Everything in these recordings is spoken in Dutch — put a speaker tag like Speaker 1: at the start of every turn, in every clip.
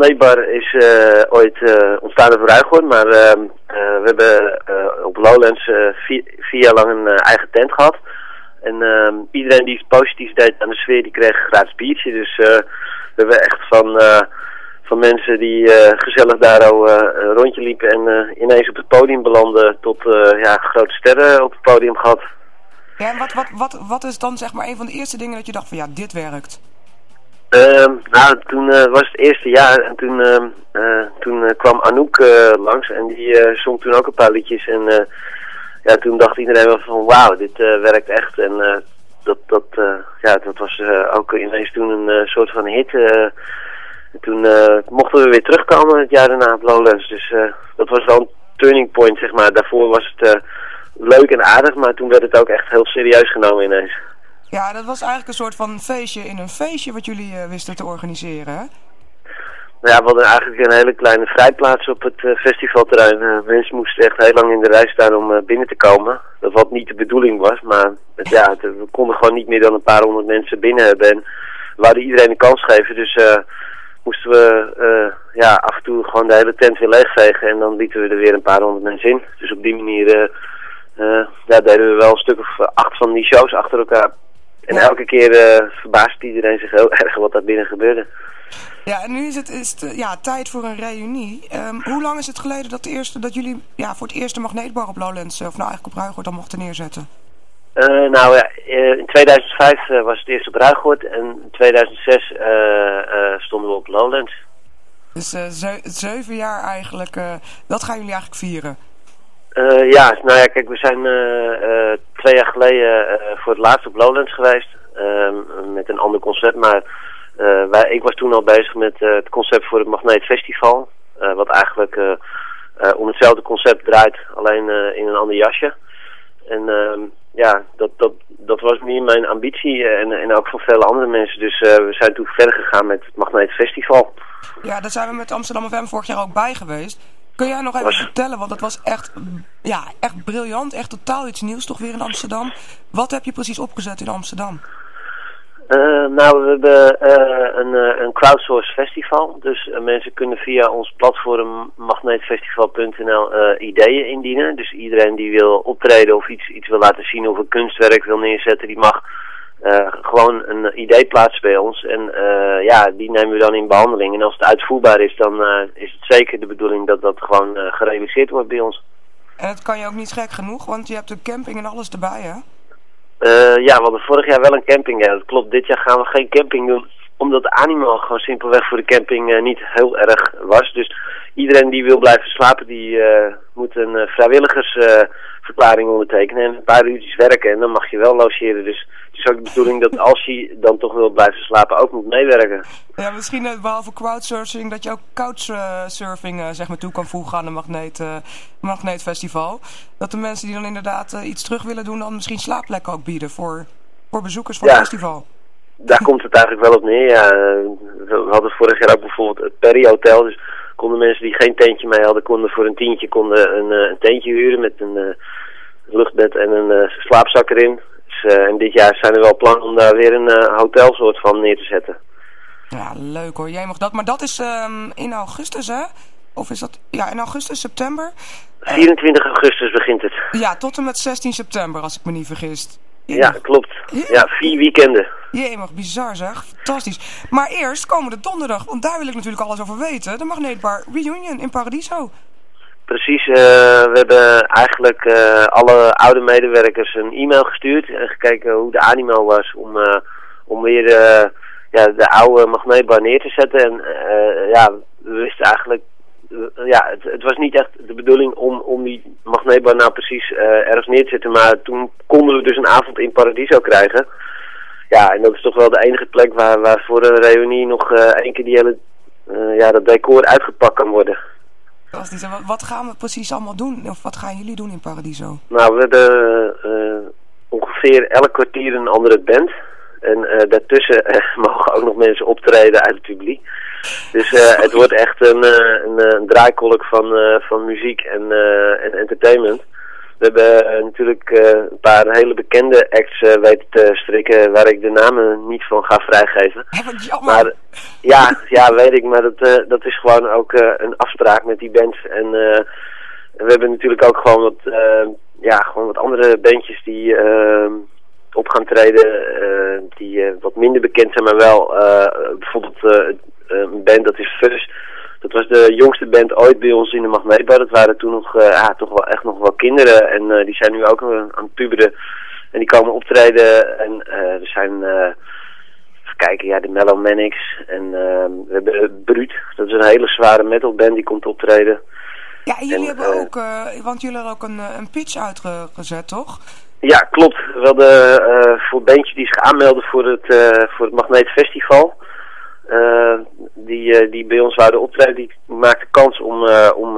Speaker 1: Magneetbar is ooit ontstaan over Ruigoord, maar we hebben op Lowlands 4 jaar lang een eigen tent gehad. En iedereen die iets positiefs deed aan de sfeer, die kreeg een gratis biertje. Dus we hebben echt van mensen die gezellig daar een rondje liepen en ineens op het podium belanden tot grote sterren op het podium gehad.
Speaker 2: Ja, en wat is dan zeg maar een van de eerste dingen dat je dacht van ja, dit werkt?
Speaker 1: Toen was het eerste jaar en toen kwam Anouk langs en die zong toen ook een paar liedjes. En toen dacht iedereen wel van wauw, dit werkt echt. En dat was ook ineens toen een soort van hit. Toen mochten we weer terugkomen het jaar daarna op Lowlands. Dus dat was wel een turning point, zeg maar. Daarvoor was het leuk en aardig, maar toen werd het ook echt heel serieus genomen ineens.
Speaker 2: Ja, dat was eigenlijk een soort van feestje in een feestje wat jullie wisten te organiseren, hè?
Speaker 1: Nou ja, we hadden eigenlijk een hele kleine vrijplaats op het festivalterrein. Mensen moesten echt heel lang in de rij staan om binnen te komen. Dat wat niet de bedoeling was, maar we konden gewoon niet meer dan een paar honderd mensen binnen hebben. En we wouden iedereen een kans geven, dus moesten we af en toe gewoon de hele tent weer leegvegen. En dan lieten we er weer een paar honderd mensen in. Dus op die manier deden we wel een stuk of 8 van die shows achter elkaar. En elke keer verbaasde iedereen zich heel erg wat daar binnen gebeurde.
Speaker 2: Ja, en nu is het tijd voor een reunie. Hoe lang is het geleden dat jullie voor het eerst de Magneetbar op Lowlands, of nou eigenlijk op Ruigoord, dan mochten neerzetten?
Speaker 1: In 2005 was het eerst op Ruigoord en in 2006 stonden we op Lowlands.
Speaker 2: Dus 7 jaar eigenlijk, dat gaan jullie eigenlijk vieren?
Speaker 1: Kijk, we zijn 2 jaar geleden voor het laatst op Lowlands geweest. Met een ander concept, maar ik was toen al bezig met het concept voor het Magneet Festival. Wat eigenlijk om hetzelfde concept draait, alleen in een ander jasje. En dat was meer mijn ambitie en ook van vele andere mensen. Dus we zijn toen verder gegaan met het Magneet Festival.
Speaker 2: Ja, daar zijn we met Amsterdam FM vorig jaar ook bij geweest. Kun jij nog even vertellen, want het was echt briljant, echt totaal iets nieuws toch weer in Amsterdam. Wat heb je precies opgezet in Amsterdam?
Speaker 1: We hebben een crowdsource festival. Dus mensen kunnen via ons platform magneetfestival.nl ideeën indienen. Dus iedereen die wil optreden of iets wil laten zien of een kunstwerk wil neerzetten, die mag gewoon een idee plaatsen bij ons. En die nemen we dan in behandeling. En als het uitvoerbaar is, dan is het zeker de bedoeling dat dat gewoon gerealiseerd wordt bij ons.
Speaker 2: En dat kan je ook niet gek genoeg, want je hebt een camping en alles erbij, hè?
Speaker 1: We hadden vorig jaar wel een camping. Ja, dat klopt. Dit jaar gaan we geen camping doen, omdat de animo gewoon simpelweg voor de camping niet heel erg was. Dus iedereen die wil blijven slapen, die moet een vrijwilligersverklaring ondertekenen en een paar uurtjes werken. En dan mag je wel logeren. Dus het is ook de bedoeling dat als je dan toch wil blijven slapen, ook moet meewerken.
Speaker 2: Ja, misschien behalve crowdsourcing, dat je ook couchsurfing toe kan voegen aan de Magneetfestival. Dat de mensen die dan inderdaad iets terug willen doen, dan misschien slaapplekken ook bieden voor bezoekers van het festival.
Speaker 1: Daar komt het eigenlijk wel op neer. Ja, we hadden vorig jaar ook bijvoorbeeld het Perry Hotel. Dus konden mensen die geen tentje mee hadden, konden voor een tientje een tentje huren met een luchtbed en een slaapzak erin. Dus, en dit jaar zijn er wel plannen om daar weer een hotelsoort van neer te zetten.
Speaker 2: Ja, leuk hoor. Jij mag dat. Maar dat is in augustus, hè? Of is dat... Ja, in augustus, september?
Speaker 1: 24 augustus begint het.
Speaker 2: Ja, tot en met 16 september, als ik me niet vergis.
Speaker 1: Ja, klopt. Ja, 4 weekenden.
Speaker 2: Jemig, bizar zeg. Fantastisch. Maar eerst komende donderdag, want daar wil ik natuurlijk alles over weten. De Magneetbar Reunion in Paradiso.
Speaker 1: Precies, we hebben eigenlijk alle oude medewerkers een e-mail gestuurd en gekeken hoe de animo was om weer de oude Magneetbar neer te zetten. En we wisten eigenlijk, het was niet echt de bedoeling om die Magneetbar nou precies ergens neer te zetten, maar toen konden we dus een avond in Paradiso krijgen. Ja, en dat is toch wel de enige plek waar voor een reunie nog één keer die hele, dat decor uitgepakt kan worden.
Speaker 2: Wat gaan we precies allemaal doen? Of wat gaan jullie doen in Paradiso?
Speaker 1: Nou, we hebben ongeveer elk kwartier een andere band. En daartussen mogen ook nog mensen optreden uit het publiek. Dus het wordt echt een draaikolk van muziek en entertainment. We hebben natuurlijk een paar hele bekende acts weten te strikken waar ik de namen niet van ga vrijgeven.
Speaker 2: Wat jammer.
Speaker 1: Maar ja, weet ik, maar dat is gewoon ook een afspraak met die bands. En we hebben natuurlijk ook gewoon gewoon wat andere bandjes die op gaan treden, die wat minder bekend zijn, maar wel bijvoorbeeld een band dat is Fuzz. Dat was de jongste band ooit bij ons in de Magneetbar. Dat waren toen nog toch wel echt nog wel kinderen. En die zijn nu ook aan het puberen. En die komen optreden. En er zijn, even kijken, de Mellow Manics. En we hebben Brut. Dat is een hele zware metalband die komt optreden.
Speaker 2: Ja, en jullie hebben ook, want jullie hebben ook een pitch uitgezet, toch?
Speaker 1: Ja, klopt. We hadden voor een bandje die zich aanmelden voor het Magneet Festival. Die bij ons wouden optreden, die maakte kans om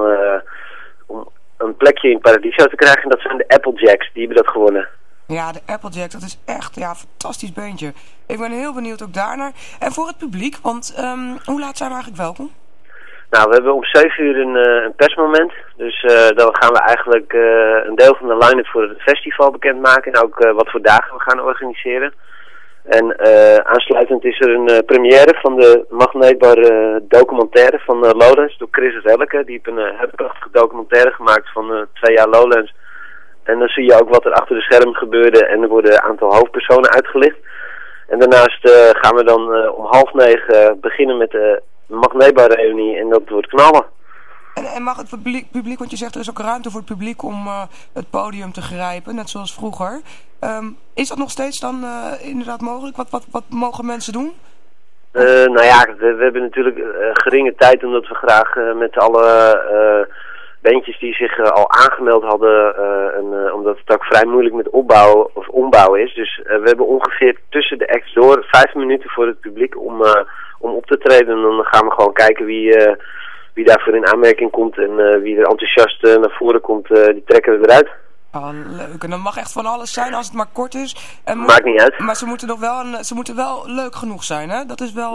Speaker 1: een plekje in Paradiso te krijgen. En dat zijn de Applejacks, die hebben dat gewonnen.
Speaker 2: Ja, de Applejacks, dat is echt een fantastisch beentje. Ik ben heel benieuwd ook daarnaar. En voor het publiek, want hoe laat zijn we eigenlijk welkom?
Speaker 1: Nou, we hebben om 7 uur een persmoment. Dus dan gaan we eigenlijk een deel van de line-up voor het festival bekendmaken. En ook wat voor dagen we gaan organiseren. En aansluitend is er een première van de Magneetbar documentaire van Lowlands door Chris Relke. Die heeft een hele prachtige documentaire gemaakt van 2 jaar Lowlands. En dan zie je ook wat er achter de schermen gebeurde en er worden een aantal hoofdpersonen uitgelicht. En daarnaast gaan we dan om 8:30 beginnen met de Magneetbar reunie en dat wordt knallen.
Speaker 2: En mag het publiek, want je zegt er is ook ruimte voor het publiek om het podium te grijpen, net zoals vroeger. Is dat nog steeds dan inderdaad mogelijk? Wat mogen mensen doen?
Speaker 1: We hebben natuurlijk geringe tijd omdat we graag met alle bandjes die zich al aangemeld hadden, omdat het ook vrij moeilijk met opbouwen of ombouwen is. Dus we hebben ongeveer tussen de acts door 5 minuten voor het publiek om op te treden. En dan gaan we gewoon kijken wie daarvoor in aanmerking komt en wie er enthousiast naar voren komt, die trekken we eruit.
Speaker 2: Oh, leuk. En dat mag echt van alles zijn als het maar kort is. En
Speaker 1: maakt niet uit.
Speaker 2: Maar ze moeten wel leuk genoeg zijn, hè? Dat is wel...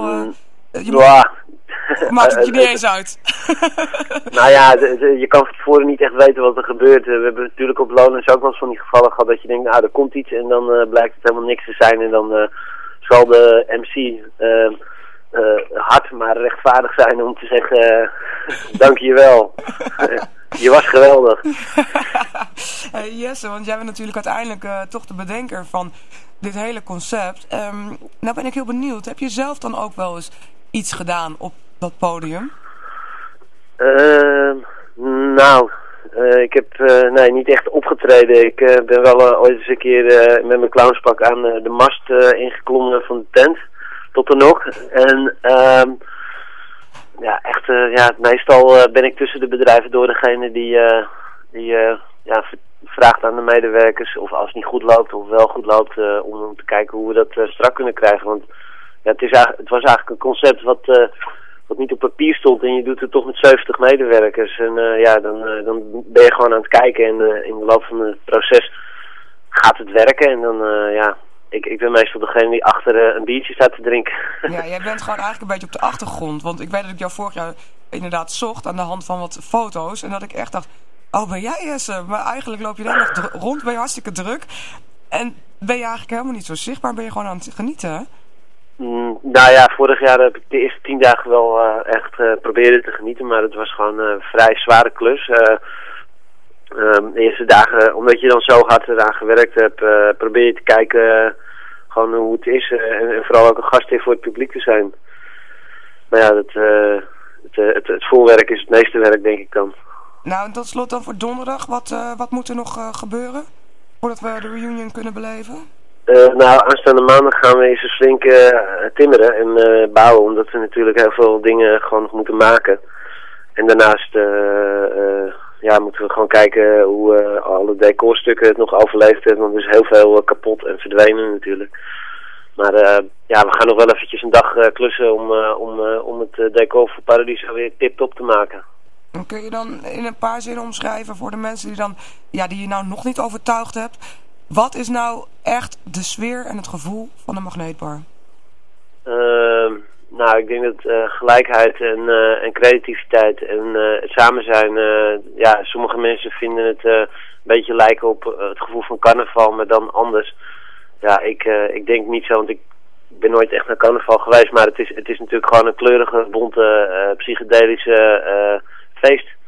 Speaker 2: Maakt het je niet eens uit.
Speaker 1: Nou ja, je kan van tevoren niet echt weten wat er gebeurt. We hebben natuurlijk op Lowlands ook wel eens van die gevallen gehad dat je denkt, nou, er komt iets en dan blijkt het helemaal niks te zijn. En dan zal de MC hard maar rechtvaardig zijn om te zeggen, dank je wel. Je was geweldig.
Speaker 2: Jesse, want jij bent natuurlijk uiteindelijk toch de bedenker van dit hele concept. Nou ben ik heel benieuwd. Heb je zelf dan ook wel eens iets gedaan op dat podium?
Speaker 1: Ik heb niet echt opgetreden. Ik ben wel ooit eens een keer met mijn clownspak aan de mast ingeklommen van de tent. Tot er nog. En meestal ben ik tussen de bedrijven door degene die vraagt aan de medewerkers of als het niet goed loopt of wel goed loopt om te kijken hoe we dat strak kunnen krijgen. Want ja, het was eigenlijk een concept wat niet op papier stond en je doet het toch met 70 medewerkers. En dan ben je gewoon aan het kijken en in de loop van het proces gaat het werken en dan Ik ben meestal degene die achter een biertje staat te drinken.
Speaker 2: Ja, jij bent gewoon eigenlijk een beetje op de achtergrond. Want ik weet dat ik jou vorig jaar inderdaad zocht aan de hand van wat foto's. En dat ik echt dacht, oh ben jij Jesse? Maar eigenlijk loop je de hele dag rond, ben je hartstikke druk. En ben je eigenlijk helemaal niet zo zichtbaar, ben je gewoon aan het genieten, hè?
Speaker 1: Vorig jaar heb ik de eerste 10 dagen wel echt proberen te genieten. Maar het was gewoon een vrij zware klus. De eerste dagen, omdat je dan zo hard eraan gewerkt hebt, probeer je te kijken gewoon hoe het is. En vooral ook een gastheer voor het publiek te zijn. Maar ja, het voorwerk is het meeste werk, denk ik dan.
Speaker 2: Nou, en tot slot dan voor donderdag. Wat moet er nog gebeuren voordat we de reunion kunnen beleven?
Speaker 1: Aanstaande maandag gaan we eens flink timmeren en bouwen. Omdat we natuurlijk heel veel dingen gewoon nog moeten maken. En daarnaast moeten we gewoon kijken hoe alle decorstukken het nog overleefd hebben. Want er is heel veel kapot en verdwenen natuurlijk. Maar we gaan nog wel eventjes een dag klussen om het decor voor Paradiso weer tip-top te maken.
Speaker 2: En kun je dan in een paar zinnen omschrijven voor de mensen die je nou nog niet overtuigd hebt. Wat is nou echt de sfeer en het gevoel van de Magneetbar?
Speaker 1: Nou, ik denk dat gelijkheid en creativiteit en het samen zijn, sommige mensen vinden het een beetje lijken op het gevoel van carnaval, maar dan anders. Ja, ik denk niet zo, want ik ben nooit echt naar carnaval geweest, maar het is natuurlijk gewoon een kleurige, bonte, psychedelische feest.